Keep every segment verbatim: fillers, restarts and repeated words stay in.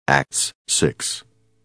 Acts six.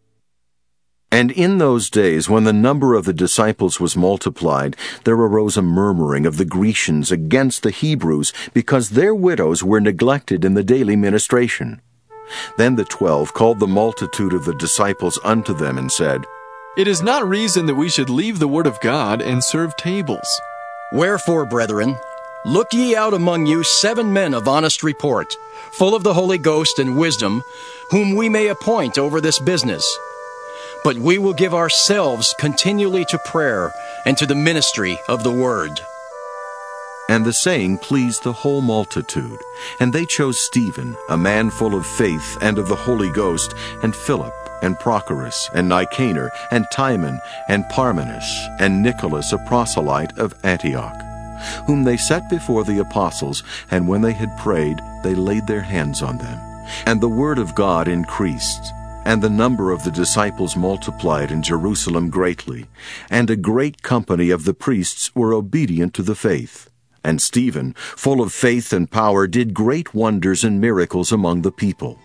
And in those days, when the number of the disciples was multiplied, there arose a murmuring of the Grecians against the Hebrews, because their widows were neglected in the daily ministration. Then the twelve called the multitude of the disciples unto them, and said, It is not reason that we should leave the word of God and serve tables. Wherefore, brethren, look ye out among you seven men of honest report, full of the Holy Ghost and wisdom, whom we may appoint over this business. But we will give ourselves continually to prayer and to the ministry of the word. And the saying pleased the whole multitude. And they chose Stephen, a man full of faith and of the Holy Ghost, and Philip, and Prochorus, and Nicanor, and Timon, and Parmenas, and Nicholas, a proselyte of Antioch, whom they set before the apostles, and when they had prayed, they laid their hands on them. And the word of God increased, and the number of the disciples multiplied in Jerusalem greatly, and a great company of the priests were obedient to the faith. And Stephen, full of faith and power, did great wonders and miracles among the people.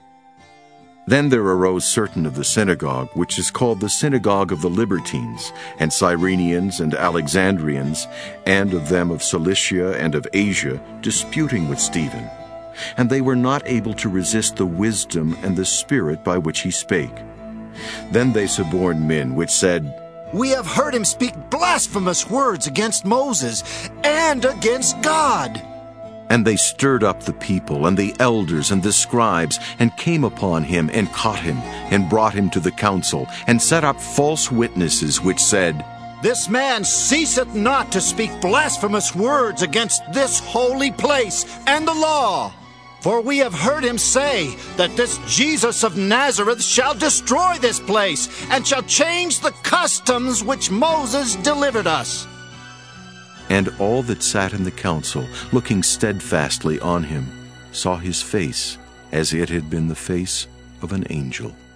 Then there arose certain of the synagogue, which is called the synagogue of the Libertines, and Cyrenians and Alexandrians, and of them of Cilicia and of Asia, disputing with Stephen. And they were not able to resist the wisdom and the spirit by which he spake. Then they suborned men, which said, We have heard him speak blasphemous words against Moses and against God. And they stirred up the people and the elders and the scribes, and came upon him, and caught him, and brought him to the council, and set up false witnesses, which said, This man ceaseth not to speak blasphemous words against this holy place and the law. For we have heard him say that this Jesus of Nazareth shall destroy this place, and shall change the customs which Moses delivered us. And all that sat in the council, looking steadfastly on him, saw his face as it had been the face of an angel.